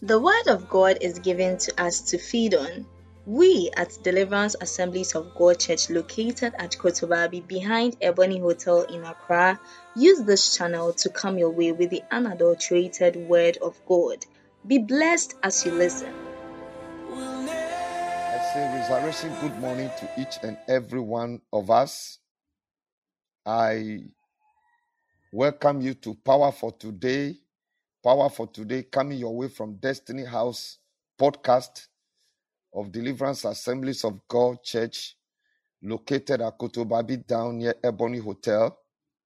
The Word of God is given to us to feed on. We at Deliverance Assemblies of God Church, located at Kotobabi behind Ebony Hotel in Accra, use this channel to come your way with the unadulterated Word of God. Be blessed as you listen. I say resurrection good morning to each and every one of us. I welcome you to Power for Today. Power for Today coming your way from Destiny House podcast of Deliverance Assemblies of God Church, located at Kotobabi down near Ebony Hotel,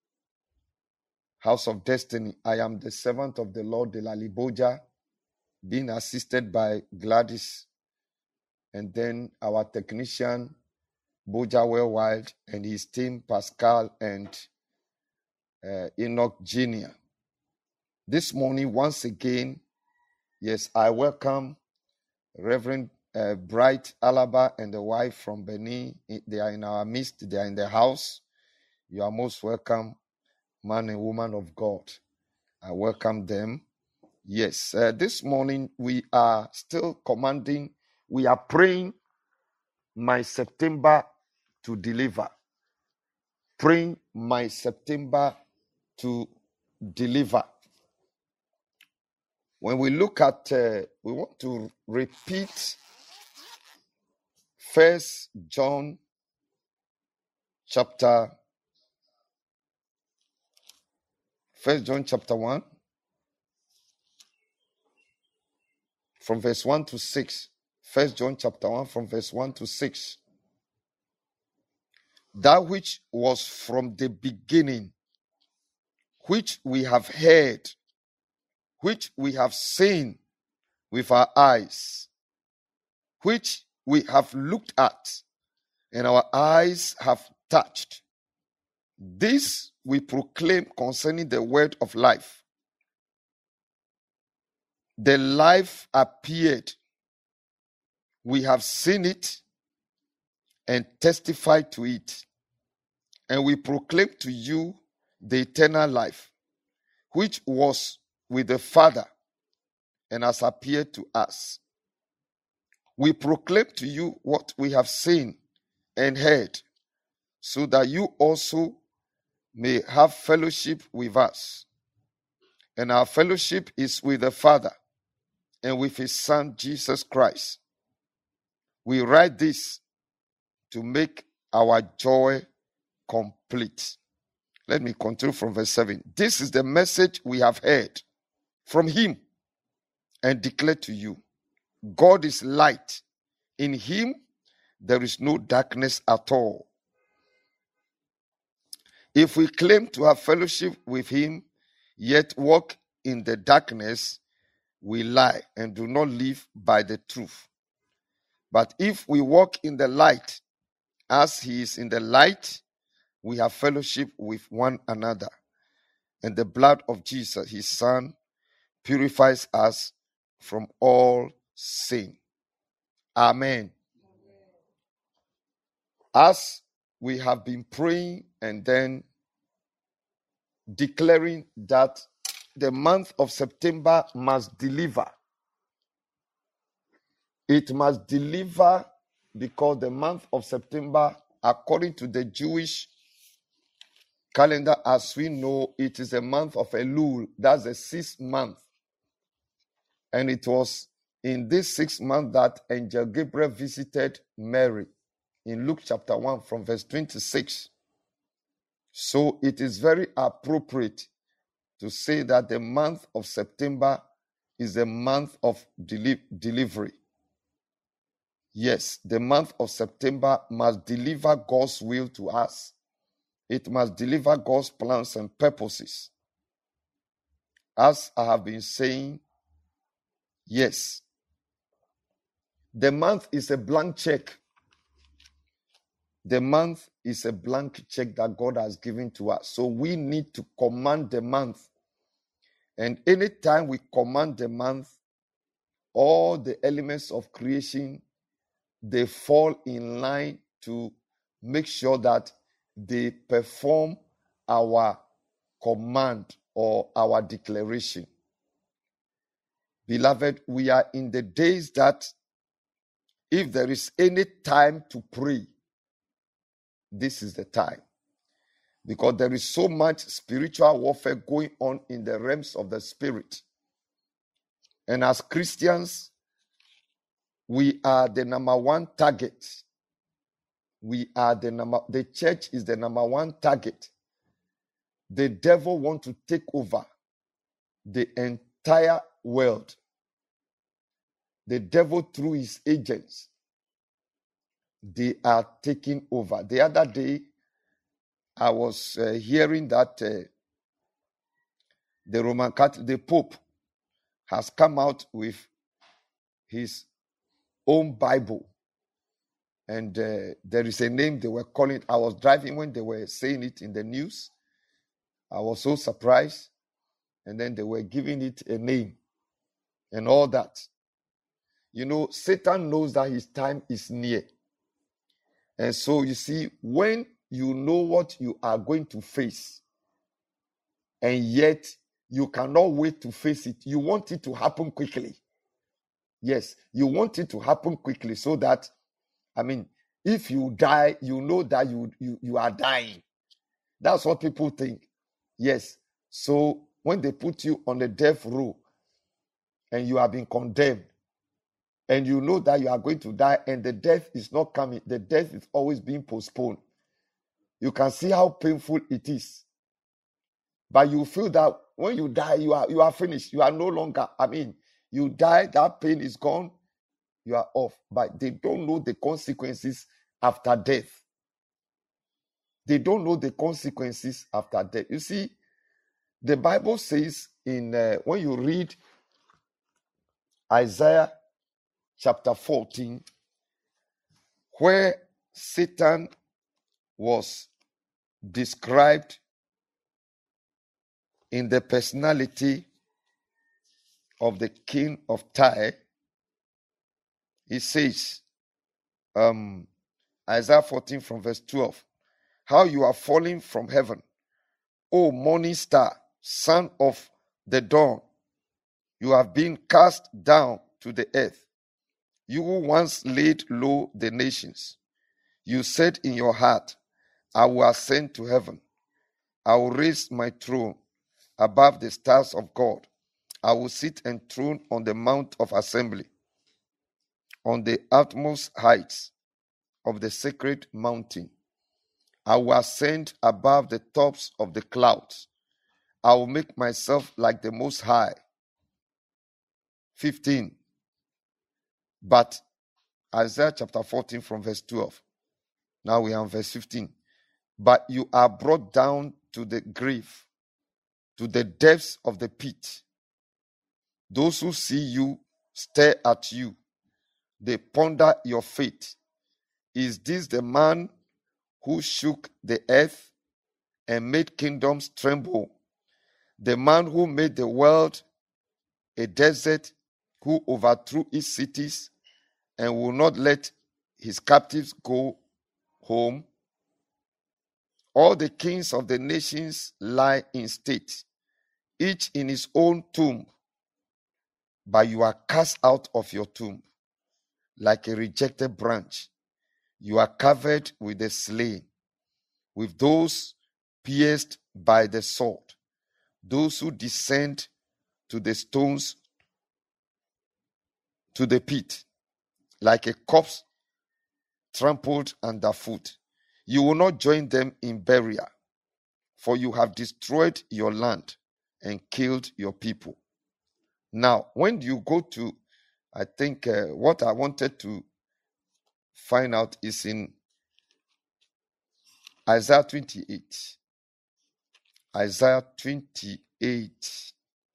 House of Destiny. I am the servant of the Lord, Delali Boja, being assisted by Gladys, and then our technician, Boja Worldwide, and his team, Pascal and Enoch Jr. This morning, once again, yes, I welcome Reverend Bright Alaba and the wife from Benin. They are in our midst. They are in the house. You are most welcome, man and woman of God. I welcome them. Yes, this morning we are still commanding. We are praying my September to deliver. Praying my September to deliver. When we look at, we want to repeat First John chapter 1, from verse 1 to 6. First John chapter 1, from verse 1 to 6. That which was from the beginning, which we have heard, which we have seen with our eyes, which we have looked at, and our eyes have touched. This we proclaim concerning the word of life. The life appeared. We have seen it and testified to it. And we proclaim to you the eternal life, which was with the Father and has appeared to us. We proclaim to you what we have seen and heard, so that you also may have fellowship with us. And our fellowship is with the Father and with his Son, Jesus Christ. We write this to make our joy complete. Let me continue from verse 7. This is the message we have heard from him and declare to you. God is light. In him there is no darkness at all. If we claim to have fellowship with him, yet walk in the darkness, we lie and do not live by the truth. But if we walk in the light, as he is in the light, we have fellowship with one another. And the blood of Jesus, his Son, purifies us from all sin. Amen. As we have been praying and then declaring that the month of September must deliver. It must deliver because the month of September, according to the Jewish calendar, as we know, it is a month of Elul. That's the 6th month. And it was in this 6th month that Angel Gabriel visited Mary in Luke chapter 1 from verse 26. So it is very appropriate to say that the month of September is a month of delivery. Yes, the month of September must deliver God's will to us. It must deliver God's plans and purposes. As I have been saying, yes, the month is a blank check. The month is a blank check that God has given to us. So we need to command the month. And anytime we command the month, all the elements of creation, they fall in line to make sure that they perform our command or our declaration. Beloved, we are in the days that if there is any time to pray, this is the time. Because there is so much spiritual warfare going on in the realms of the spirit. And as Christians, we are the number one target. The church is the number one target. The devil wants to take over the entire world. The devil, through his agents, they are taking over. The other day, I was hearing that the Roman Catholic, the Pope, has come out with his own Bible. And there is a name they were calling it. I was driving when they were saying it in the news. I was so surprised. And then they were giving it a name and all that. You know, Satan knows that his time is near. And so you see, when you know what you are going to face, and yet you cannot wait to face it, you want it to happen quickly. Yes, you want it to happen quickly so that, if you die, you know that you are dying. That's what people think. Yes. So when they put you on the death row and you have been condemned, and you know that you are going to die and the death is not coming, the death is always being postponed, you can see how painful it is. But you feel that when you die, you are finished. You are no longer, you die, that pain is gone, you are off. But they don't know the consequences after death. They don't know the consequences after death. You see, the Bible says when you read Isaiah chapter 14, where Satan was described in the personality of the king of Tyre, he says, Isaiah 14 from verse 12, how you are falling from heaven, O morning star, son of the dawn, you have been cast down to the earth. You who once laid low the nations, you said in your heart, I will ascend to heaven. I will raise my throne above the stars of God. I will sit enthroned on the mount of assembly, on the utmost heights of the sacred mountain. I will ascend above the tops of the clouds. I will make myself like the Most High. 15. But Isaiah chapter 14 from verse 12. Now we are on verse 15. But you are brought down to the grave, to the depths of the pit. Those who see you stare at you. They ponder your fate. Is this the man who shook the earth and made kingdoms tremble? The man who made the world a desert, who overthrew its cities and will not let his captives go home? All the kings of the nations lie in state, each in his own tomb. But you are cast out of your tomb like a rejected branch. You are covered with the slain, with those pierced by the sword, those who descend to the stones, to the pit, like a corpse trampled underfoot. You will not join them in burial, for you have destroyed your land and killed your people. Now, when you go to, I think what I wanted to find out is in Isaiah 28. Isaiah 28.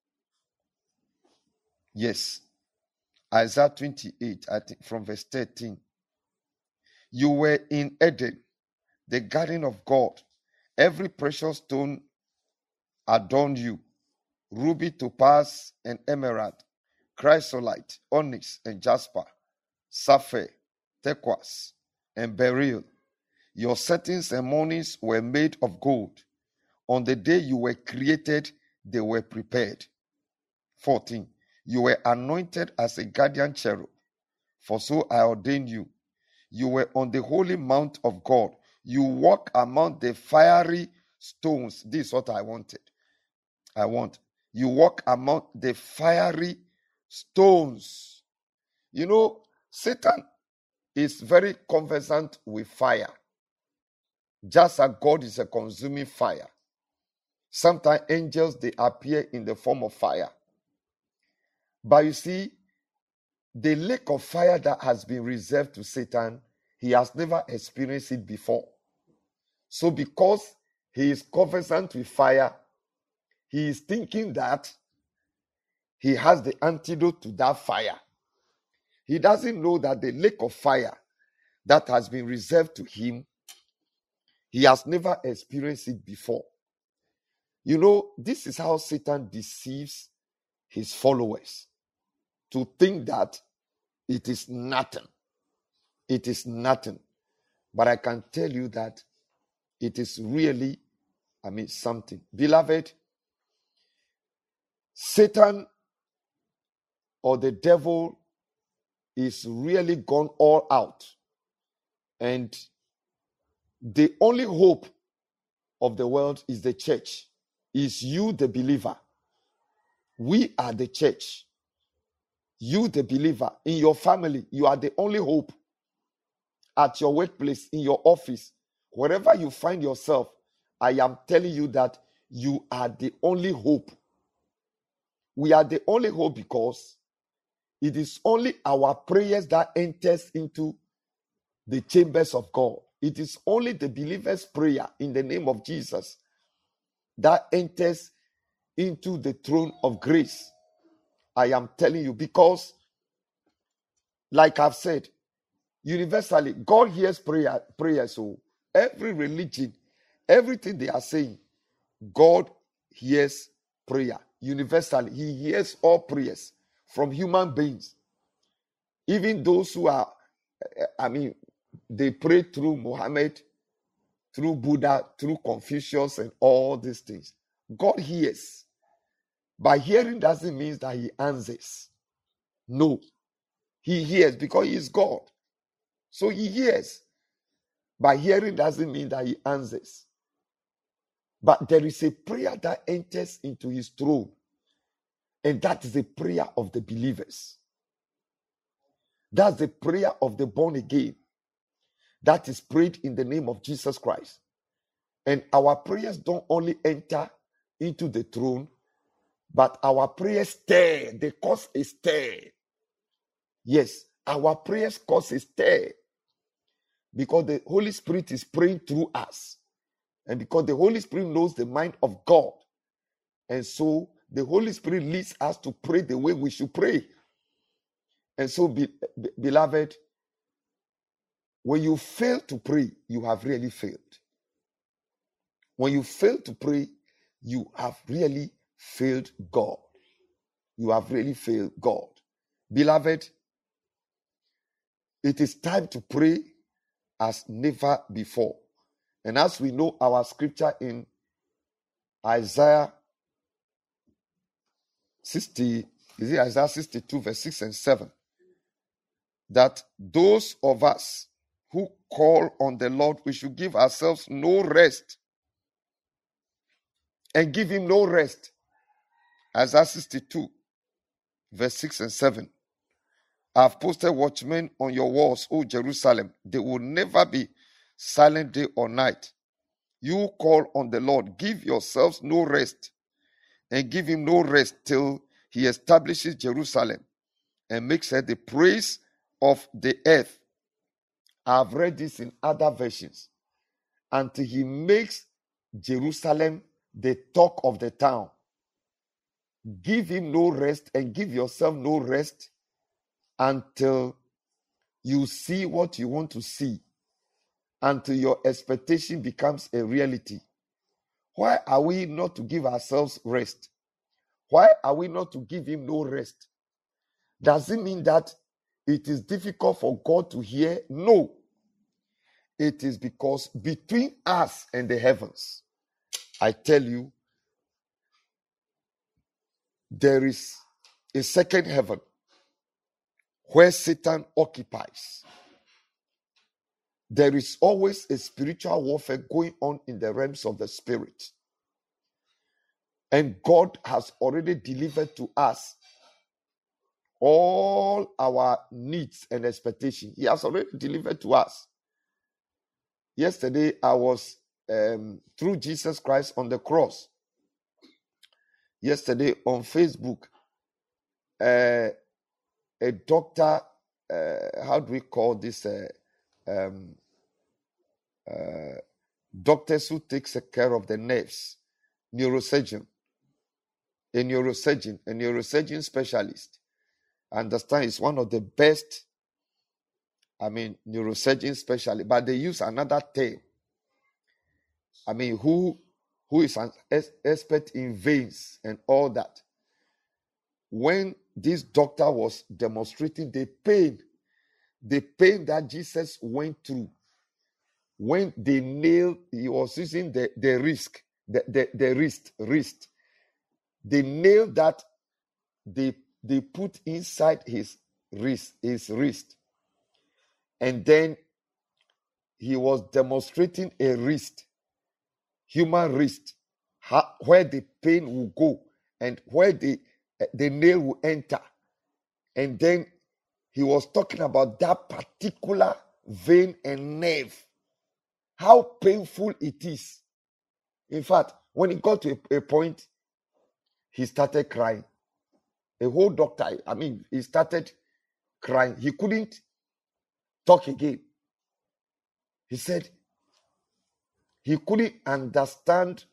Yes. Isaiah 28, I think from verse 13. You were in Eden, the garden of God. Every precious stone adorned you. Ruby, topaz, and emerald, chrysolite, onyx, and jasper, sapphire, turquoise, and beryl. Your settings and mornings were made of gold. On the day you were created, they were prepared. 14. You were anointed as a guardian cherub, for so I ordained you. You were on the holy mount of God. You walk among the fiery stones. This is what I wanted. You walk among the fiery stones. You know, Satan is very conversant with fire. Just as God is a consuming fire. Sometimes angels, they appear in the form of fire. But you see, the lake of fire that has been reserved to Satan, he has never experienced it before. So because he is conversant with fire, he is thinking that he has the antidote to that fire. He doesn't know that the lake of fire that has been reserved to him, he has never experienced it before. You know, this is how Satan deceives his followers, to think that it is nothing. It is nothing. But I can tell you that it is really, something. Beloved, Satan or the devil is really gone all out. And the only hope of the world is the church. Is you, the believer. We are the church. You, the believer. In your family, you are the only hope. At your workplace, in your office, wherever you find yourself, I am telling you that you are the only hope. We are the only hope because it is only our prayers that enters into the chambers of God. It is only the believer's prayer in the name of Jesus that enters into the throne of grace. I am telling you, because like I've said, universally, God hears prayers. So every religion, everything they are saying, God hears prayer. Universally, he hears all prayers from human beings. Even those who are, they pray through Muhammad, through Buddha, through Confucius and all these things. God hears. But hearing doesn't mean that he answers. No. He hears because he is God. So he hears. But hearing doesn't mean that he answers. But there is a prayer that enters into his throne. And that is the prayer of the believers. That's the prayer of the born again. That is prayed in the name of Jesus Christ. And our prayers don't only enter into the throne, but our prayers stir. They cause a stir. Yes, our prayers cause a stir. Because the Holy Spirit is praying through us. And because the Holy Spirit knows the mind of God. And so the Holy Spirit leads us to pray the way we should pray. And so, beloved, when you fail to pray, you have really failed. When you fail to pray, you have really failed God. You have really failed God. Beloved, it is time to pray as never before. And as we know our scripture in Isaiah 62 verse 6 and 7, that those of us who call on the Lord, we should give ourselves no rest and give him no rest. Isaiah 62 verse 6 and 7. I have posted watchmen on your walls, O Jerusalem. They will never be silent day or night. You call on the Lord, give yourselves no rest and give him no rest till he establishes Jerusalem and makes her the praise of the earth. I have read this in other versions. Until he makes Jerusalem the talk of the town. Give him no rest and give yourself no rest until you see what you want to see, until your expectation becomes a reality. Why are we not to give ourselves rest? Why are we not to give him no rest? Does it mean that it is difficult for God to hear? No. It is because between us and the heavens, I tell you, there is a second heaven where Satan occupies. There is always a spiritual warfare going on in the realms of the spirit. And God has already delivered to us all our needs and expectations. He has already delivered to us. Yesterday, I was through Jesus Christ on the cross. Yesterday on Facebook, a doctor, how do we call this? Doctors who takes care of the nerves, neurosurgeon, a neurosurgeon specialist. I understand it's one of the best, neurosurgeon specialist, but they use another term. Who is an expert in veins and all that. When this doctor was demonstrating the pain that Jesus went through, when they nailed, he was using the wrist. They nailed that, they put inside his wrist. And then he was demonstrating a wrist, human wrist, where the pain will go and where the nail will enter. And then he was talking about that particular vein and nerve, how painful it is. In fact, when he got to a point, he started crying. A whole doctor, he started crying. He couldn't talk again. He said he couldn't understand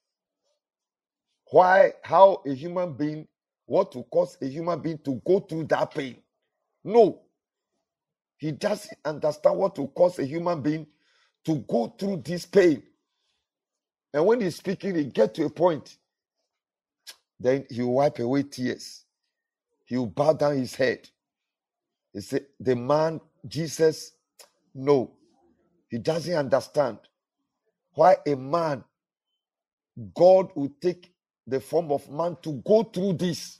how a human being, what will cause a human being to go through that pain. No, he doesn't understand what will cause a human being to go through this pain. And when he's speaking, he gets to a point, then he will wipe away tears. He will bow down his head. He said, the man, Jesus, no, he doesn't understand why a man, God will take the form of man to go through this.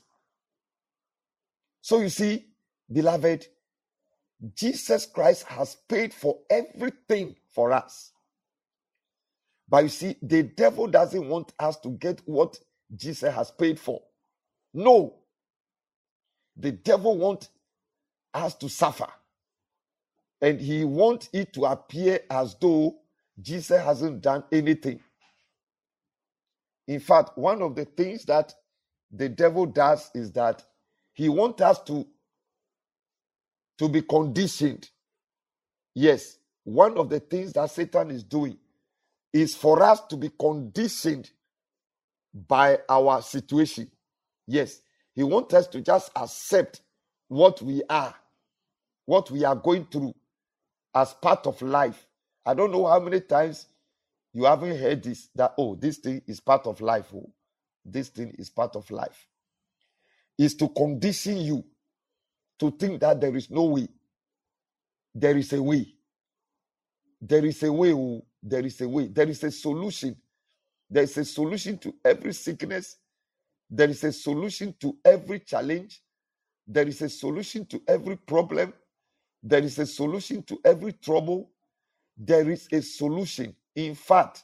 So you see, beloved, Jesus Christ has paid for everything for us. But you see, the devil doesn't want us to get what Jesus has paid for. No. The devil wants us to suffer. And he wants it to appear as though Jesus hasn't done anything. In fact, one of the things that the devil does is that he wants us to be conditioned. Yes, one of the things that Satan is doing is for us to be conditioned by our situation. Yes, he wants us to just accept what we are going through as part of life. I don't know how many times you haven't heard this, that, this thing is part of life. Oh, this thing is part of life. It's to condition you to think that there is no way. There is a way. There is a way. Oh, there is a way. There is a solution. There is a solution to every sickness. There is a solution to every challenge. There is a solution to every problem. There is a solution to every trouble. There is a solution. In fact,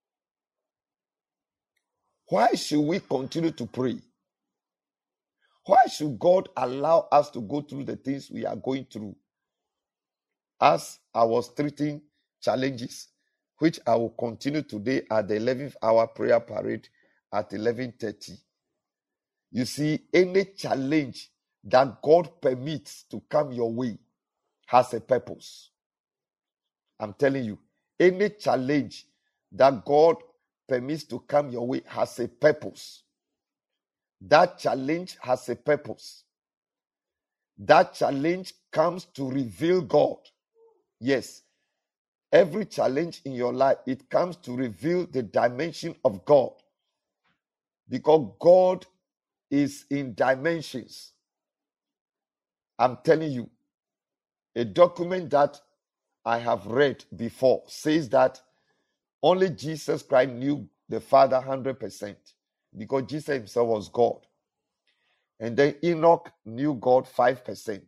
why should we continue to pray? Why should God allow us to go through the things we are going through? As I was treating challenges, which I will continue today at the 11th hour prayer parade at 11:30. You see, any challenge that God permits to come your way has a purpose. I'm telling you, any challenge that God permits to come your way has a purpose. That challenge has a purpose. That challenge comes to reveal God. Yes, every challenge in your life, it comes to reveal the dimension of God. Because God is in dimensions. I'm telling you, a document that I have read before says that only Jesus Christ knew the Father 100%, because Jesus himself was God. And then Enoch knew God 5%.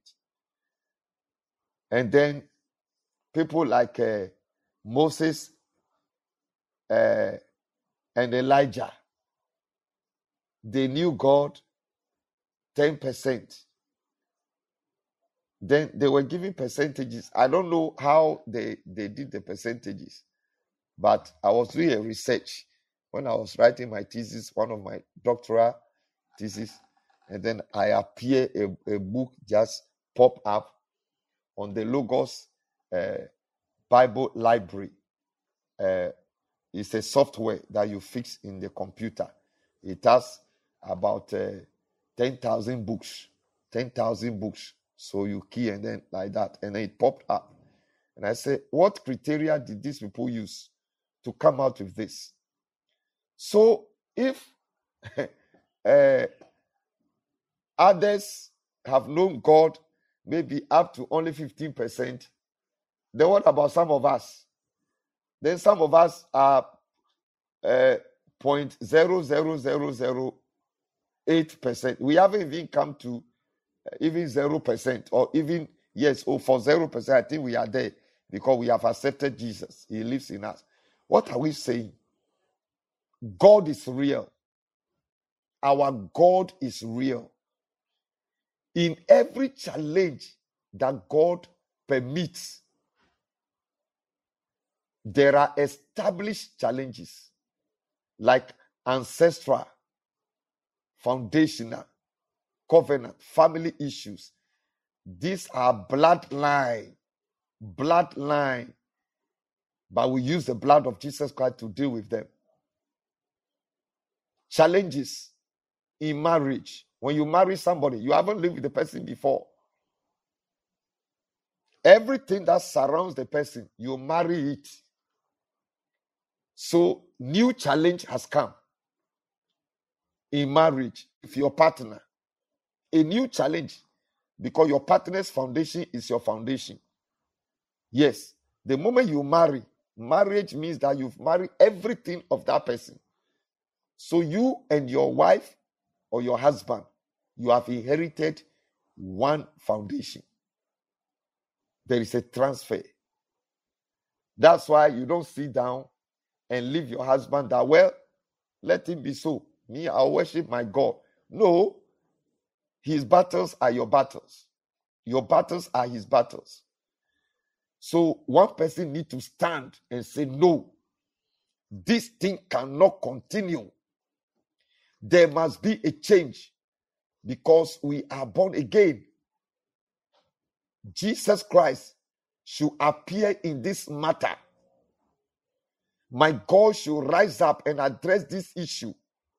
And then people like Moses and Elijah, they knew God 10%. Then they were giving percentages. I don't know how they did the percentages, but I was doing a research when I was writing my thesis, one of my doctoral thesis, and then I appear a book just pop up on the Logos Bible Library. It's a software that you fix in the computer. It has about 10,000 books. 10,000 books. So you key and then like that, and then it popped up. And I said, what criteria did these people use to come out with this? So if others have known God maybe up to only 15%, then what about some of us? Then some of us are 0.00008%. We haven't even come to even 0%, or even, yes, for 0%, I think we are there because we have accepted Jesus. He lives in us. What are we saying? God is real. Our God is real. In every challenge that God permits, there are established challenges like ancestral, foundational, covenant, family issues. These are bloodline, but we use the blood of Jesus Christ to deal with them. Challenges in marriage. When you marry somebody, you haven't lived with the person before. Everything that surrounds the person, you marry it. So, new challenge has come in marriage with your partner. A new challenge, because your partner's foundation is your foundation. Yes, the moment you marry, marriage means that you've married everything of that person. So you and your wife or your husband, you have inherited one foundation. There is a transfer. That's why you don't sit down and leave your husband that, well, let him be so. Me, I'll worship my God. No, his battles are your battles. Your battles are his battles. So one person needs to stand and say, no, this thing cannot continue. There must be a change because we are born again. Jesus Christ should appear in this matter. My God should rise up and address this issue.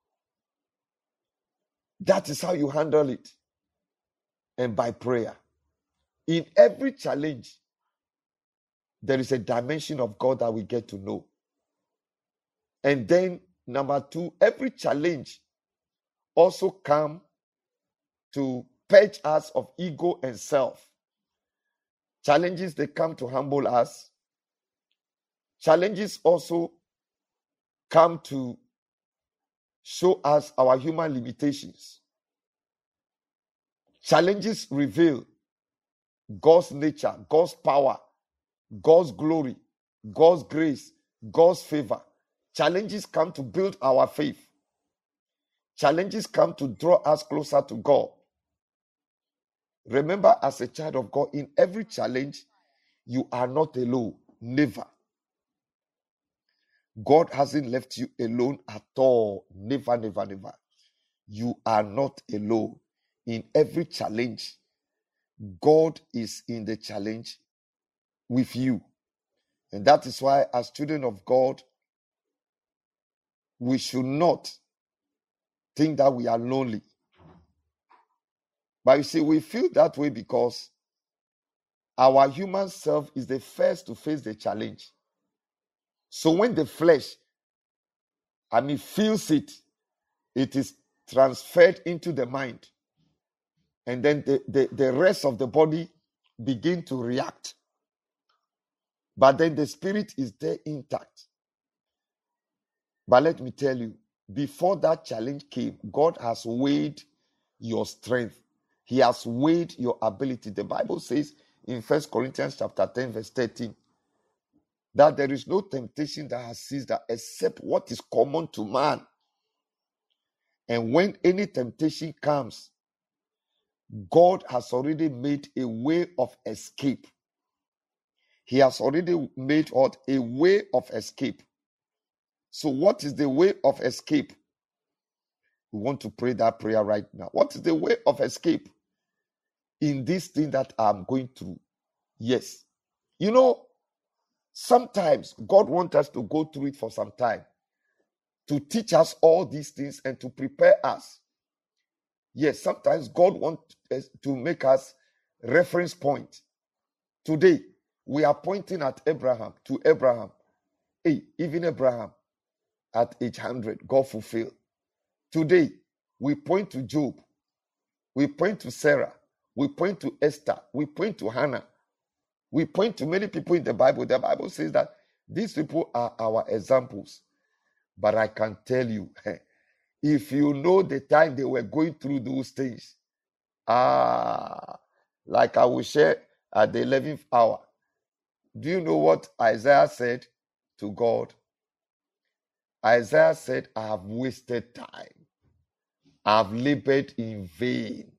That is how you handle it. And by prayer. In every challenge, there is a dimension of God that we get to know. And then, number two, every challenge also come to purge us of ego and self. Challenges, they come to humble us. Challenges also come to show us our human limitations. Challenges reveal God's nature, God's power, God's glory, God's grace, God's favor. Challenges come to build our faith. Challenges come to draw us closer to God. Remember, as a child of God, in every challenge, you are not alone. Never. God hasn't left you alone at all. Never, never, never. You are not alone. In every challenge, God is in the challenge with you. And that is why, as children of God, we should not think that we are lonely. But you see, we feel that way because our human self is the first to face the challenge. So when the flesh, feels it, it is transferred into the mind. And then the rest of the body begin to react. But then the spirit is there intact. But let me tell you, before that challenge came, God has weighed your strength. He has weighed your ability. The Bible says in 1 Corinthians chapter 10, verse 13, that there is no temptation that has seized us except what is common to man. And when any temptation comes, God has already made a way of escape. He has already made what? A way of escape. So what is the way of escape? We want to pray that prayer right now. What is the way of escape in this thing that I'm going through? Yes. You know, sometimes God wants us to go through it for some time to teach us all these things and to prepare us. Yes, sometimes God wants to make us reference point. Today, we are pointing at Abraham, to Abraham. Hey, even Abraham at age 100, God fulfilled. Today, we point to Job. We point to Sarah. We point to Esther. We point to Hannah. We point to many people in the Bible. The Bible says that these people are our examples. But I can tell you, if you know the time they were going through those things, like I will share at the 11th hour. Do you know what Isaiah said to God? Isaiah said, I have wasted time. I have labored in vain.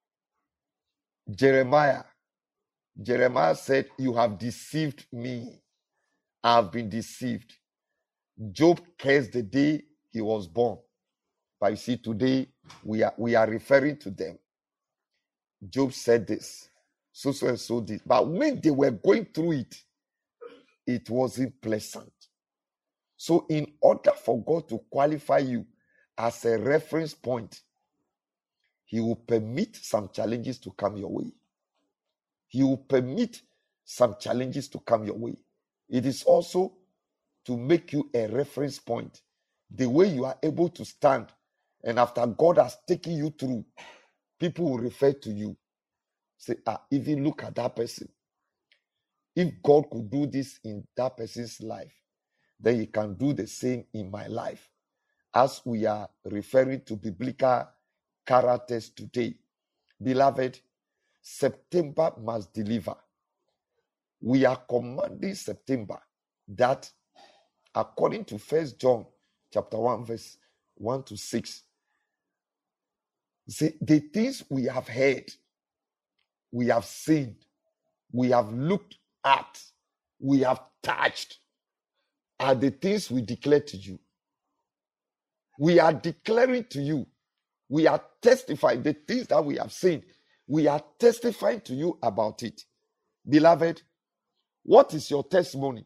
Jeremiah said, you have deceived me. I have been deceived. Job cursed the day he was born. But you see, today we are referring to them. Job said this, so and so did. But when they were going through it, it wasn't pleasant. So in order for God to qualify you as a reference point, he will permit some challenges to come your way. He will permit some challenges to come your way. It is also to make you a reference point. The way you are able to stand, and after God has taken you through, people will refer to you. Say, even look at that person. If God could do this in that person's life, then he can do the same in my life. As we are referring to biblical characters today, beloved, September must deliver. We are commanding September that, according to 1 John chapter 1, verse 1 to 6, say, the things we have heard, we have seen, we have looked at, we have touched, are the things we declare to you. We are declaring to you. We are testifying the things that we have seen. We are testifying to you about it. Beloved, what is your testimony?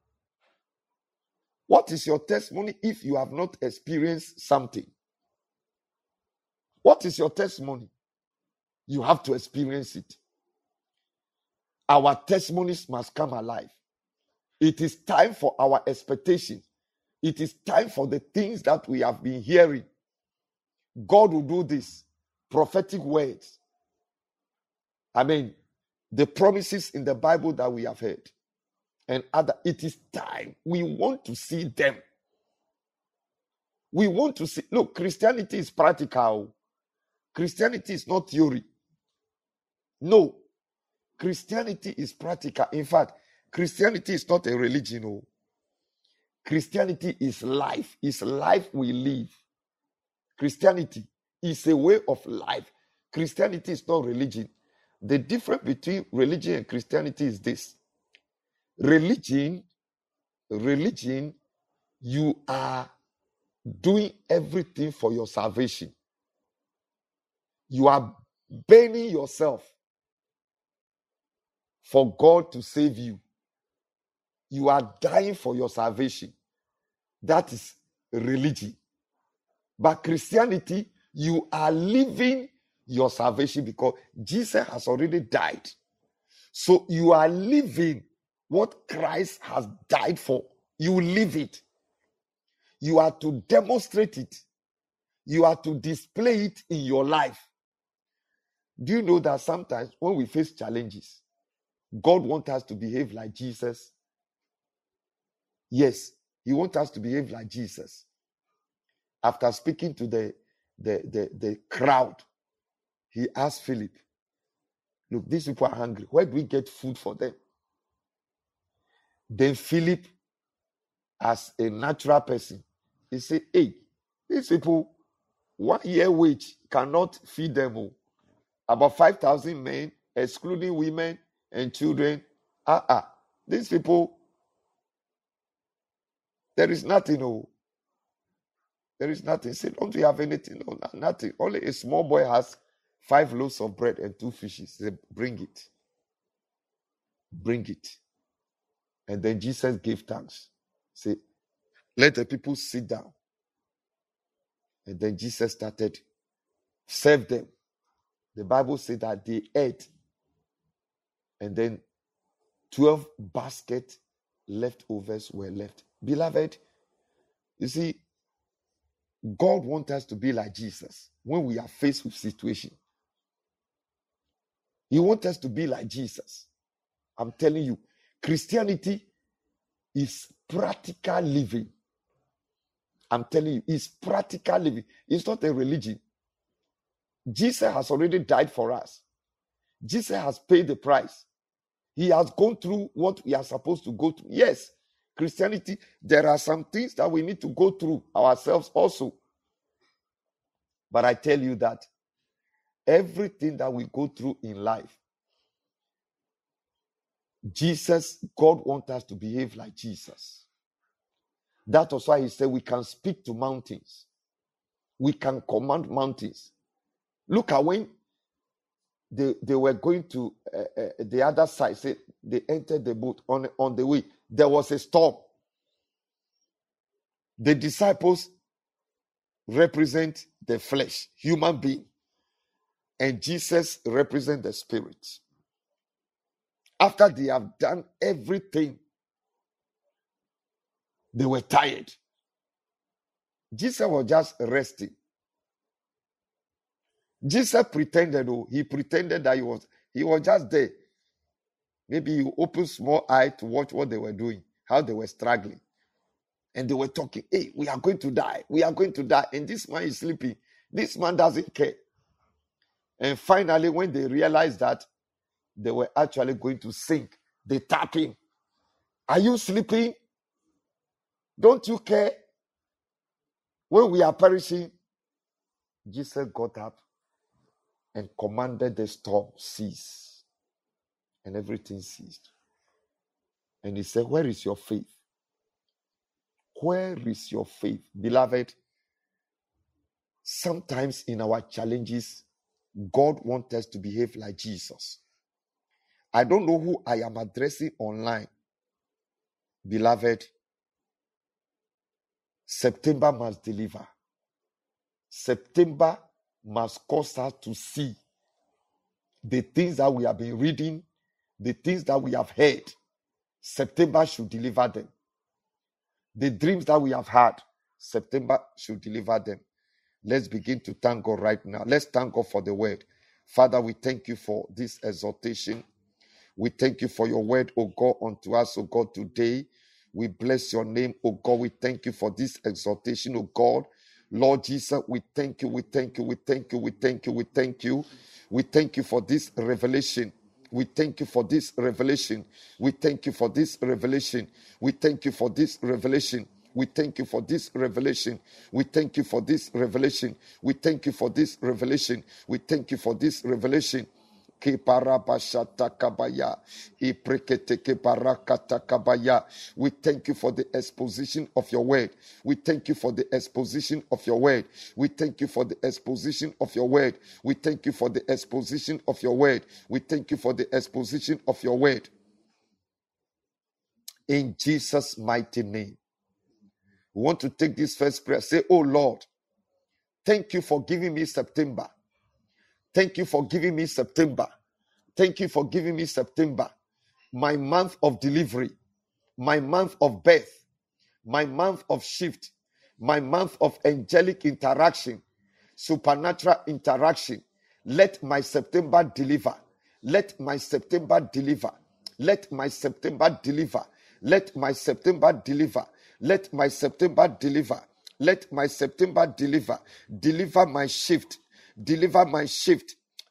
What is your testimony if you have not experienced something? What is your testimony? You have to experience it. Our testimonies must come alive. It is time for our expectation. It is time for the things that we have been hearing. God will do this. Prophetic words. The promises in the Bible that we have heard. And other, it is time. We want to see them. We want to see. Look, Christianity is practical. Christianity is not theory. No. Christianity is practical. In fact, Christianity is not a religion. No. Christianity is life. It's life we live. Christianity is a way of life. Christianity is not religion. The difference between religion and Christianity is this. Religion, you are doing everything for your salvation. You are burning yourself for God to save you. You are dying for your salvation. That is religion. But Christianity, you are living your salvation because Jesus has already died. So you are living what Christ has died for. You live it. You are to demonstrate it. You are to display it in your life. Do you know that sometimes when we face challenges, God wants us to behave like Jesus? Yes, he wants us to behave like Jesus. After speaking to the crowd, he asked Philip, look, these people are hungry. Where do we get food for them? Then Philip, as a natural person, he said, hey, these people, 1 year wage cannot feed them all. About 5,000 men, excluding women and children. These people, there is nothing. Oh, there is nothing. Say, don't you have anything? No, nothing. Only a small boy has 5 loaves of bread and 2 fishes. Say, bring it. Bring it. And then Jesus gave thanks. Say, let the people sit down. And then Jesus started, serve them. The Bible said that they ate. And then 12 basket leftovers were left. Beloved, you see, God wants us to be like Jesus when we are faced with situation. He wants us to be like Jesus. I'm telling you, Christianity is practical living. I'm telling you, it's practical living. It's not a religion. Jesus has already died for us. Jesus has paid the price. He has gone through what we are supposed to go through. Yes, Christianity, there are some things that we need to go through ourselves also. But I tell you that everything that we go through in life, Jesus, God wants us to behave like Jesus. That was why he said we can speak to mountains. We can command mountains. Look at when they were going to the other side, say they entered the boat on the way. There was a storm. The disciples represent the flesh, human being, and Jesus represents the spirit. After they have done everything, they were tired. Jesus was just resting. Jesus pretended, he pretended that he was just there. Maybe he opened small eye to watch what they were doing, how they were struggling. And they were talking, hey, we are going to die. We are going to die. And this man is sleeping. This man doesn't care. And finally, when they realized that they were actually going to sink, they tapped him. Are you sleeping? Don't you care? When we are perishing, Jesus got up and commanded the storm cease. And everything ceased. And he said, where is your faith? Where is your faith? Beloved, sometimes in our challenges, God wants us to behave like Jesus. I don't know who I am addressing online. Beloved, September must deliver. September must cause us to see the things that we have been reading, the things that we have heard. September should deliver them. The dreams that we have had, September should deliver them. Let's begin to thank God right now. Let's thank God for the word. Father, we thank you for this exhortation. We thank you for your word, O God, unto us, O God, today. We bless your name, O God. We thank you for this exhortation, O God. Lord Jesus, we thank you, we thank you, we thank you, we thank you, we thank you. We thank you for this revelation. We thank you for this revelation. We thank you for this revelation. We thank you for this revelation. We thank you for this revelation. We thank you for this revelation. We thank you for this revelation. We thank you for this revelation. We thank you for the exposition of your word. We thank you for the exposition of your word. We thank you for the exposition of your word. We thank you for the exposition of your word. We thank you for the exposition of your word. In Jesus' mighty name. We want to take this first prayer. Say, oh Lord, thank you for giving me September. Thank you for giving me September. Thank you for giving me September. My month of delivery. My month of birth. My month of shift. My month of angelic interaction. Supernatural interaction. Let my September deliver. Let my September deliver. Let my September deliver. Let my September deliver. Let my September deliver. Let my September deliver. Deliver my shift. Deliver my shift.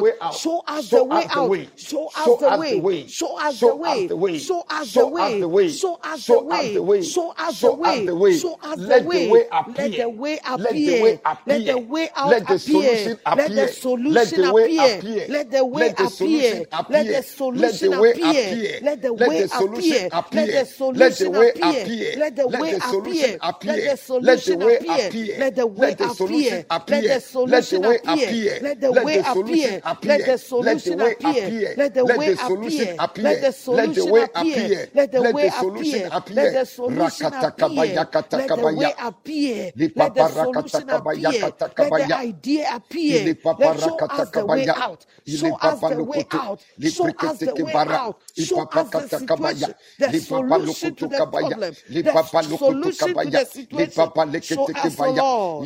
out. Show us the the way out. Show us the way. Show us the way. Show us the way. Show us the way. Show us the way. Show us the way. Let the way appear. Let the way out appear. Let the solution appear. Let the way appear. Let the solution appear. Let the way appear. Let the solution appear. Let the way appear. Let the solution appear. Let the way appear. Let the solution appear. Let the way appear. Let the solution appear. Let the way appear. Let the solution appear. Let the way appear. Let the solution appear. Let the way appear. Let the solution appear. Let the idea appear. Let show us the way out. Show us the way out. Show us the way out. Show us the situation. The solution to the problem. The solution to the situation. Show us, O Lord.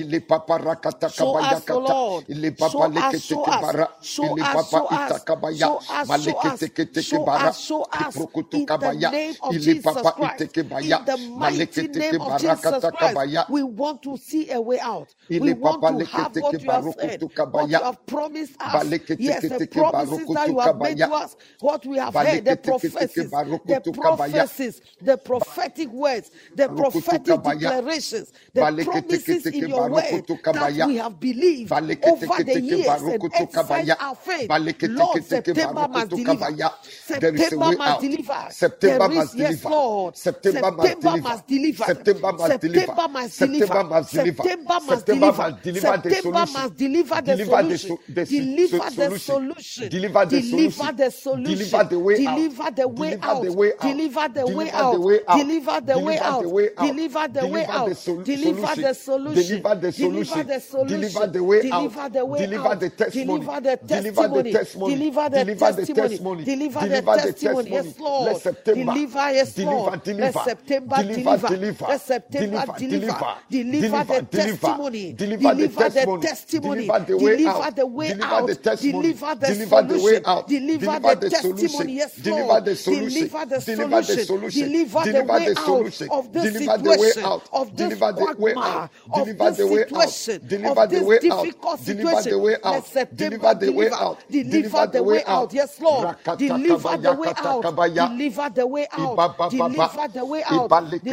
Show us, O Lord. Show us, show us. Show us, show us. Show us, show us. Show us, show us. In the name of Jesus Christ. In the mighty name of Jesus Christ. We want to see a way out. We want to have what you have said. What you have promised us. Yes, the promises that you have made to us. What we have heard. The prophecies. The prophecies. The prophetic words. The prophetic declarations. The promises in your word that we have believed over the years and exercised our faith. Lord, September must deliver. September must deliver. September must deliver. Yes, Lord. September must deliver. September must deliver. September must September deliver. must deliver. September must September deliver. September must deliver the solution. Deliver the solution. Deliver the Deliver the solution. Deliver the way out. Deliver the way out. Deliver the way out. Deliver the way out. Deliver the way out. Deliver the solution. Deliver the solution. Deliver the solution. Deliver the way out. Deliver the way Deliver out. the testimony. Deliver the Deliver the testimony. testimony. Deliver the Deliver the testimony. testimony. Deliver the Deliver the testimony. testimony. Yes, Lord. Let September Deliver, yes, Lord. deliver. Let September Deliver. deliver. Let September deliver. Deliver the testimony. Deliver the testimony. Testimony. Deliver the way Deliver out. the way Deliver out. the testimony. Deliver the Deliver the way solution. out. Deliver Deliver the the solution. testimony. Yes, Deliver Lord. the solution. Deliver the Deliver the solution. solution. Deliver the Deliver way the out solution. of this Deliver the way situation. out. Of this Deliver the way quagmire. out. Of Deliver this the way out. situation. Deliver Of the this way out. difficult Deliver situation. the way Let out. September Deliver the way deliver. out. Deliver the way out. Yes, Lord. Deliver the way out. Deliver the way out. Deliver the way out.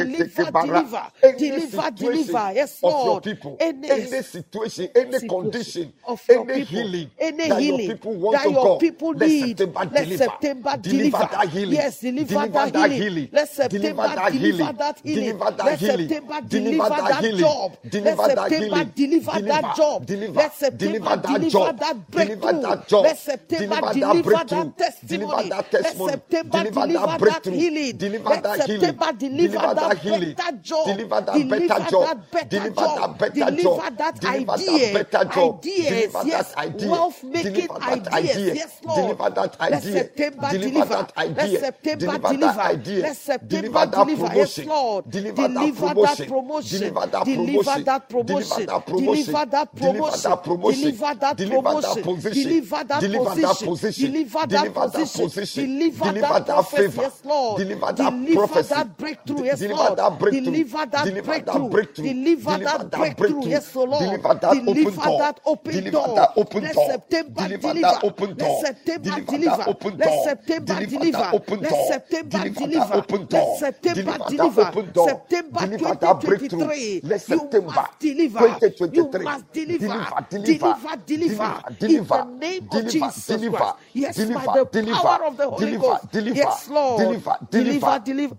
Deliver. Yes, Lord. Any situation, any condition, of your any people, healing any that healing your people want that to your go. people Let need. September Let deliver. September Deliver deliver. that healing. Yes, deliver Deliver that healing. healing. Let Deliver September that deliver healing. that healing. Deliver that Let healing. September Deliver deliver that that healing. job. Deliver Let that September healing. deliver that job. Deliver. Let September Deliver that deliver job. that Deliver breakthrough. that job. Let September Deliver that deliver breakthrough. that testimony. Deliver that Let testimony. September Deliver deliver that that breakthrough. healing. Deliver Let that healing. September deliver that healing. better job. Deliver that Deliver better job. that better Deliver job. that better Deliver job. that Deliver that idea. better job. Ideas, Deliver yes. that idea. Wealth making Deliver that ideas. idea. Yes, Lord. Deliver that Let idea. September Deliver deliver. that idea. Let September Deliver deliver. that idea. Let September Deliver that deliver. Yes, promotion. Lord. Deliver that Deliver that promotion. promotion. Deliver that Deliver promotion. that promotion. Deliver that promotion. Deliver that Deliver promotion. that promotion. Deliver that Deliver that promotion. position. Deliver that Deliver that position. position. Deliver that Deliver that position. position. Deliver Deliver that that prophecy. favor. Yes, Lord. Deliver that Deliver prophecy. that breakthrough. Yes, Deliver Lord. that breakthrough. Deliver that Deliver that breakthrough. breakthrough. Deliver that breakthrough. Yes, oh Lord. Deliver that open Deliver door. that open Deliver door. that open Let door. September Deliver deliver. that open door. Let September Deliver deliver. that open Let door. September Deliver deliver. that open Let door. September Deliver that deliver. open Let door. September Deliver that deliver. open door. September Deliver that breakthrough. 2023. Let You September must deliver. 2023. You must deliver. Deliver. Deliver. Deliver. In the name of Deliver. Jesus Deliver. Christ. Yes, by Deliver. the Deliver. power of the Holy Deliver. Ghost. Deliver. Yes, Lord. Deliver. Deliver.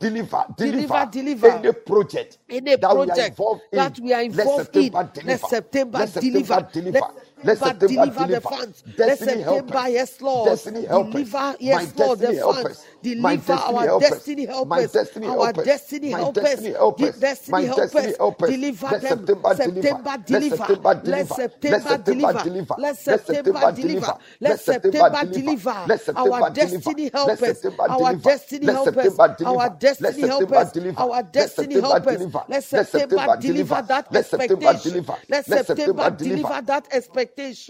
Deliver. Any project Any that we are project involved in, that we are involved in, let September deliver. Let September deliver the funds. Let September, yes, Lord. Destiny helpers. Deliver, yes, Lord, the funds. Deliver our destiny helpers. Our destiny helpers. Destiny helpers. Deliver them. September deliver. Let September deliver. Let September deliver. Let September deliver. Our destiny helpers. Our destiny helpers. Our destiny helpers. Our destiny helpers. Let September deliver that expectation. Let September deliver that expectation.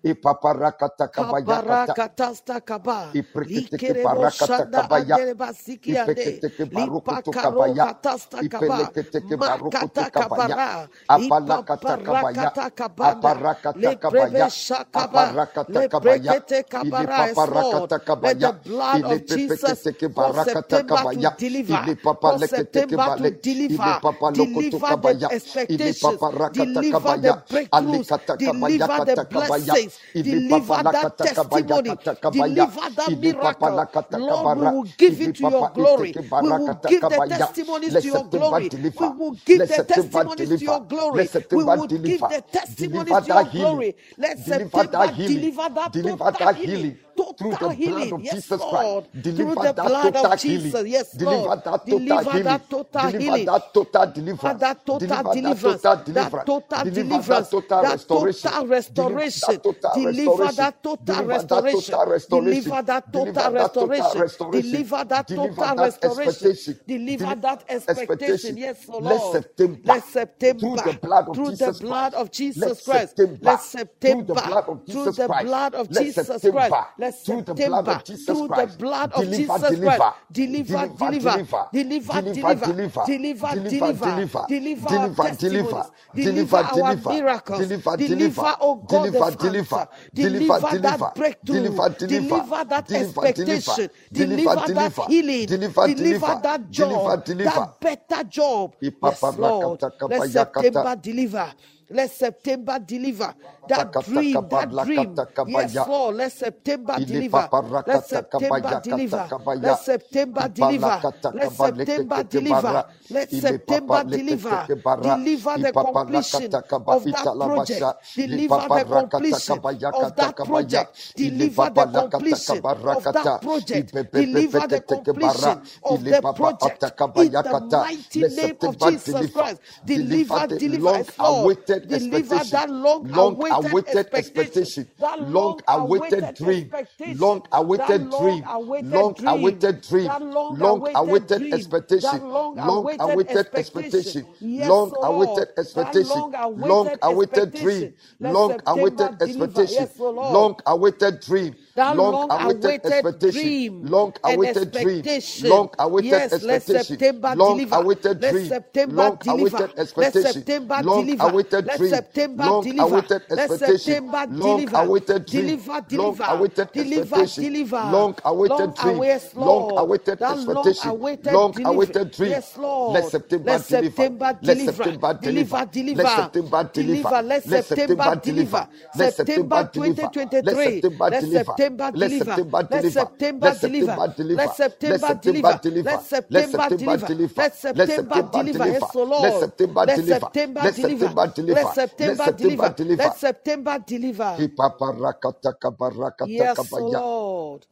Ipaparakata kabayakata. Kabarakatasta kaba. Ipreketeke Likerebo barakata shanda kabaya. andere basiki ande. Ipeketeke barukutu Lipakaro kabaya. katasta kaba. Ipeleketeke barukutu Makata kabaya. kabara. Apalakata kabaya. Ipaparakata kabanda. Aparakata kabaya. Leprebe shakaba. Aparakata kabaya. Leprekete kabara. Yes, Lord. Ilipaparakata Let kabaya. the blood of Jesus Ilepepeketeke for barakata September to kabaya. deliver. For Ilipapaleketeke September to bale. deliver. Ilipapalokutu Deliver the kabaya. expectations. Ilipaparakata Deliver kabaya. the breakthroughs. Alikata Deliver kabaya the kata kabaya. blessings. Deliver that Ilipapalakata kabaya testimony. kata kabaya. Deliver that miracle. Ilipapalakata Lord, we kabara. will give it to your Ilipapa glory. iteke We will barakata give the kabaya. testimonies Let to your September glory. We deliver. will give Let the September testimonies to deliver. your glory. Let We September will give deliver. the testimonies Deliver to your that healing. glory. Let Deliver that September healing. deliver that Deliver total that healing. healing. Through the Total blood healing. of Yes, Jesus Christ. Lord. Deliver Through the that blood total of healing. Jesus. Yes, Deliver Lord. that total Deliver healing. that total Deliver healing. that total deliverance. That total Deliver that deliverance, total that deliverance. total Deliver that deliverance, total that restoration. total Deliver restoration, that total deliver restoration. that total Deliver that restoration, total restoration. deliver that Deliver total that total restoration, restoration. deliver that Deliver total that restoration, expectation. deliver Deliver that expectation. expectation. Yes, oh Let Lord. September, Let through the September, blood of through the Jesus blood Christ. of Let Jesus Christ, September, let through the September, blood of through Jesus the Christ. blood of Let Jesus Christ, September, let through the blood September, of Jesus through the Christ. blood of Deliver, Jesus Christ, deliver, deliver, deliver, deliver, deliver, deliver, deliver, deliver, deliver, deliver, deliver, deliver our deliver, testimonies, deliver deliver, our deliver, miracles, deliver, deliver, deliver, oh God, the deliver, funds, deliver, deliver, deliver that deliver, breakthrough, deliver, deliver, deliver that deliver, deliver, expectation, deliver, deliver that deliver, healing, deliver, deliver deliver, that deliver, job, deliver. that better job. Yes, Lord. Ipaparakata Let kabayakata. September deliver. Let September deliver that Sakata dream, that dream. kabalakata Yes, kabaya. Lord. Let September Ili deliver. Let paparakata September kabaya kata deliver. kabaya. Let September deliver. Ipalakata Let September kabalekete deliver. bara. Let Ili papa September lekete deliver. bara. Deliver the completion Ipapalakata kaba of that project. italabasha. Li Deliver the paparakata completion kabaya of kata that kabaya. project. Ili Deliver the papalakata completion of that kabarakata. project. Deliver the Ipepepepekete bara. completion of Ili the papa project in atakabaya the kata. mighty Let name of September Jesus deliver. Christ. Deliver Deliver, the deliver, long yes, Lord. awaited Deliver expectation. that long Long awaited awaited expectation. expectation. That Long long awaited awaited dream. expectation. Long That awaited long dream. awaited Long dream. awaited dream. That long Long awaited awaited dream. expectation. That long Long awaited awaited expectation. expectation. Yes, Long oh Lord. awaited That expectation. long Long awaited awaited dream. expectation. Let Long awaited September deliver. expectation. Yes, oh Lord. Long awaited dream. That Long long awaited awaited expectation. dream Long and awaited dream. expectation. Long awaited Yes, let expectation. September Long deliver. awaited Let dream. September Long deliver. awaited Let expectation. September Long deliver. awaited Let dream. September Long deliver. awaited Let expectation. September Long deliver. awaited dream. Deliver, Long deliver, awaited deliver, expectation. deliver. Long awaited Long dream. awaits, Long Lord. awaited That long expectation. awaited Long delivery. awaited dream. Yes, Let Lord. September Let deliver. September Let deliver. September deliver. Deliver, Let deliver. September deliver. Deliver. Let Let September September deliver. deliver. Let September September deliver. Let 2023. September Let deliver. September Let deliver. September Let deliver. September Let deliver. September Let deliver. Let September September deliver. deliver. Let Let September September deliver. deliver. Let Let September September deliver. deliver. Yes, oh Let Lord. September Let deliver. September Let deliver. September Let deliver. Let September September deliver. deliver. Let September deliver. Ipaparakata kabarakata Yes, oh kabaya. Lord.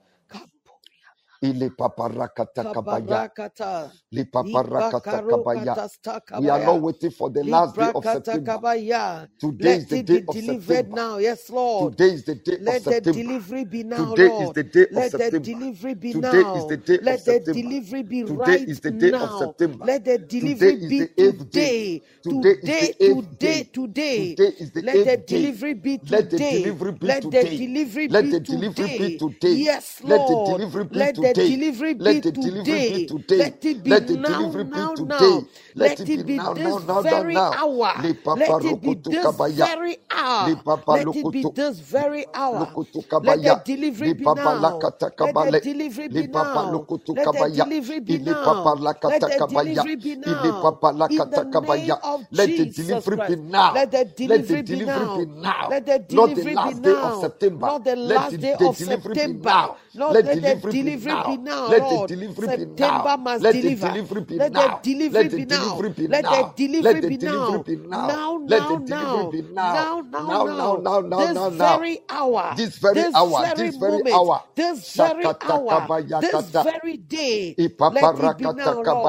Ili paparakata kabaya. Kabarakata. Lipaparakata kabaya. Lipakarokata We are not stakabaya. waiting for the last day of Librakata September. kabaya. Today is Let the it be day of delivered September. now. Yes, Lord. Today is the day of Let the September. delivery be now, Today is Lord. the day of Let the September. delivery be Today is now. the day of Let the September. delivery be Today right is the day of now. September. Let the Today delivery is be the 8th day. today. Today is the Today, 8th today, day. today. Today is the Let the 8th day. delivery be Let the today. delivery be Let the today. delivery Let be the delivery be today. today. Yes, Let the Lord. delivery be Let the today. delivery be Let the delivery be today. today. Let it be Let the now, delivery be now, today. now. Let Let it be it be now, this now, now, now, very now. hour. Le papa Let it be rokoto this kabaya. very Le hour. papa Let it be lokoto. this very hour. Lokoto Let the kabaya. delivery Le be papa now. lakata Let the kabale. delivery Le be papa now. lokoto Let the kabaya. delivery be Il papa now. Let lakata the kabaya. delivery be Il now. papa In the lakata name kabaya. of Let the Jesus delivery be Christ. now. Let the Let the delivery be delivery be now. now. Let the Not the delivery be last day of now. September. Not the Let last day the of delivery be September. now. Lord, Let let the delivery be delivery be now. now, Let the Lord. delivery be now. September must Let the deliver. delivery be Let the now. delivery Let the be now. delivery be Let the now. delivery Let the be delivery now. be now. Now, Let now, the delivery now. be now. Now, now, Now, now, now. now, now, This now, now. very hour. This very This hour, very this very moment. hour. This very Shakata hour. This kabayakata. very day. Let it be now, Ipaparakata Lord. kabaya.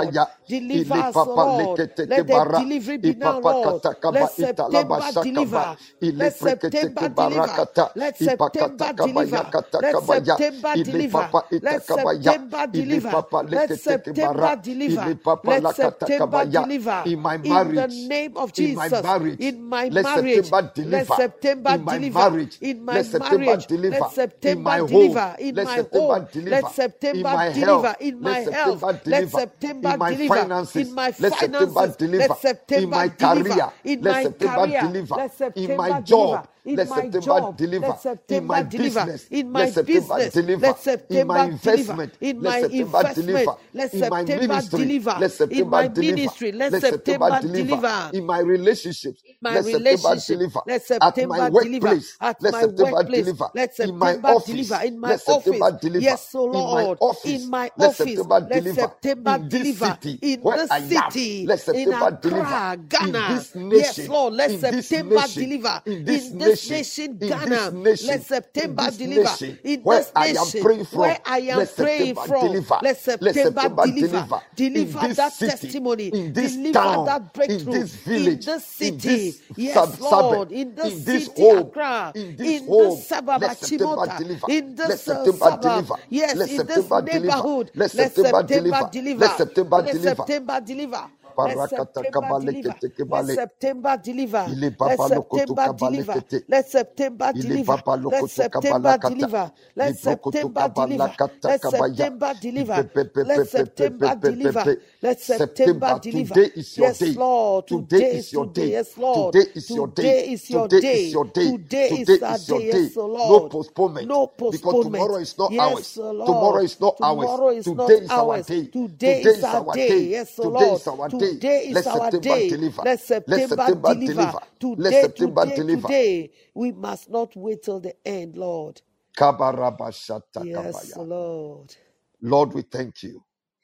Deliver us, Lord. Let the delivery be now, Lord. Let September deliver. Let September deliver. Let September deliver. Let September deliver. Let September deliver. Let September deliver. Let September deliver. In my marriage, in the name of Jesus. In my marriage, let September deliver. In my marriage, let September deliver. In my home, let September deliver. In my health, let September deliver. In my finances, let September deliver. In my career, let September deliver. In my job, let September deliver. In my business, let September deliver. In my investment, let September deliver. In my ministry, let September deliver. In my relationships, let September deliver. At my workplace, let September deliver. Let September deliver. In my office, yes, so Lord. In my office, let September deliver. In this city, in Accra, Ghana, yes, Lord, let September deliver. In this nation, Ghana, let September deliver. In this nation where I am praying from, let September deliver. Deliver that testimony. Deliver that breakthrough. In this city, yes, Lord. In this city, Accra. In this suburb, Chimota. In this suburb, yes, in this neighborhood, let September deliver. Let September deliver. Let September deliver. Let September deliver. Let September deliver. Let September deliver. Let September deliver. Let September deliver. Let September deliver. Let September deliver. Let September deliver. Today is your yes, day. Lord. Today is your day. Yes, Lord. Today is your day. Today is your day. Today is your day. Today Today is our is your day. day. Yes, Lord. No postponement. No Because postponement. tomorrow is not Yes, ours. Lord. Tomorrow is not Tomorrow ours. is Today not is our ours. day. Today is our day. Yes, Today Lord. is our day. Today is Let our September day. deliver. Let September deliver. Let Today, September deliver. today. We must not wait till the end, Lord. Kabarabashata Yes, kabaya. Lord. Lord, we thank you.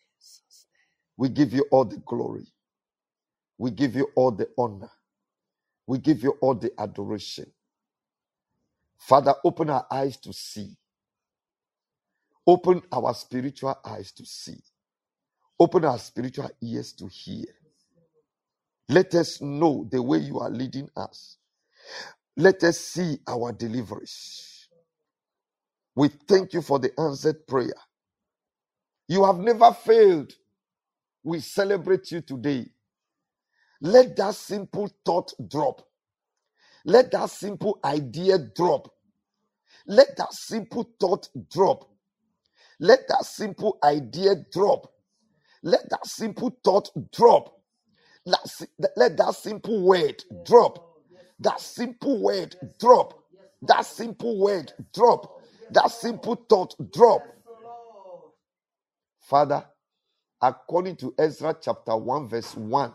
We give you all the glory. We give you all the honor. We give you all the adoration. Father, open our eyes to see. Open our spiritual eyes to see. Open our spiritual ears to hear. Let us know the way you are leading us. Let us see our deliverance. We thank you for the answered prayer. You have never failed. We celebrate you today. Let that simple thought drop. Let that simple idea drop. Let that simple thought drop. Let that simple idea drop. Let that simple thought drop. Let that simple word drop. That simple word drop. That simple word drop. That simple thought drop. Father, according to Ezra chapter 1 verse 1.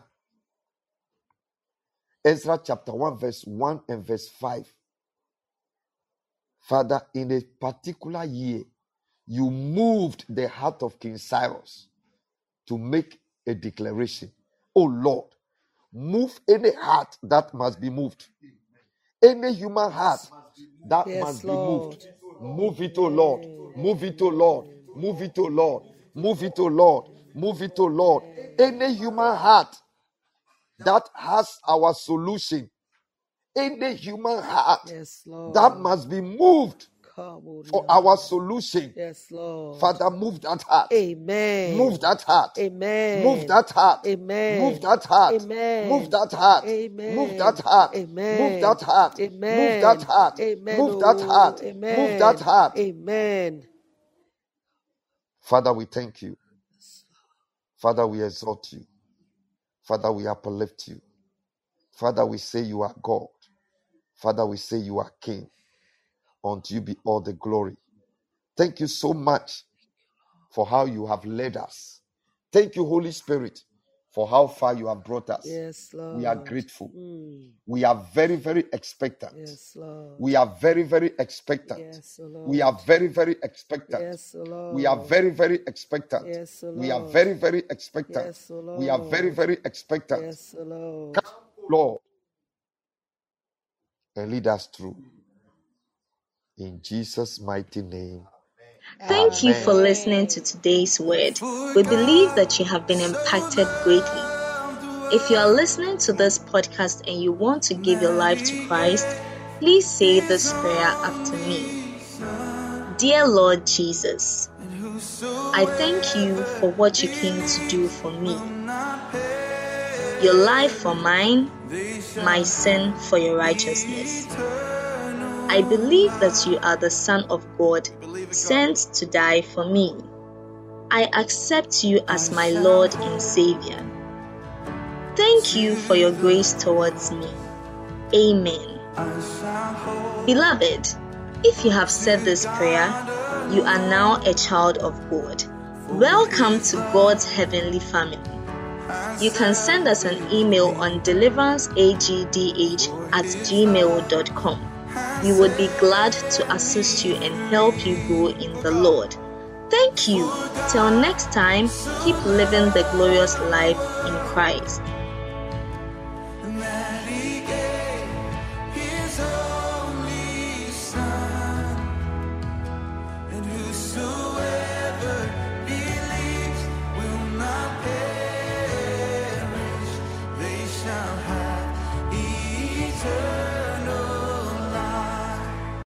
Ezra chapter 1 verse 1 and verse 5. Father, in a particular year, you moved the heart of King Cyrus to make a declaration. Oh Lord, move any heart that must be moved. Any human heart that must be moved. Move it, oh Lord. Move it, oh Lord. Move it, oh Lord. Move it, oh Lord. Move it, oh Lord. Any human heart that has our solution. Any human heart that must be moved for our solution. Yes, Lord. Father, move that heart. Amen. Move that heart. Amen. Move that heart. Amen. Move that heart. Amen. Move that heart. Amen. Move that heart. Amen. Move that heart. Amen. Move that heart. Amen. Move that heart. Amen. Move that heart. Amen. Father, we thank you. Father, we exalt you. Father, we uplift you. Father, we say you are God. Father, we say you are King. Unto you be all the glory. Thank you so much for how you have led us. Thank you, Holy Spirit, for how far you have brought us. Yes, Lord. We are grateful. We are very, very expectant. Yes, Lord. We are very, very expectant. Yes, Lord. We are very, very expectant. Yes, Lord. We are very, very expectant. Yes, Lord. We are very, very expectant. Yes, Lord. We are very, very expectant. Yes, Lord. Come, Lord, and lead us through. In Jesus' mighty name, Thank you for listening to today's word. We believe that you have been impacted greatly. If you are listening to this podcast and you want to give your life to Christ, please say this prayer after me. Dear Lord Jesus, I thank you for what you came to do for me. Your life for mine, my sin for your righteousness. I believe that you are the Son of God, sent to die for me. I accept you as my Lord and Savior. Thank you for your grace towards me. Amen. Beloved, if you have said this prayer, you are now a child of God. Welcome to God's heavenly family. You can send us an email on deliveranceagdh@gmail.com. We would be glad to assist you and help you grow in the Lord. Thank you. Till next time, keep living the glorious life in Christ.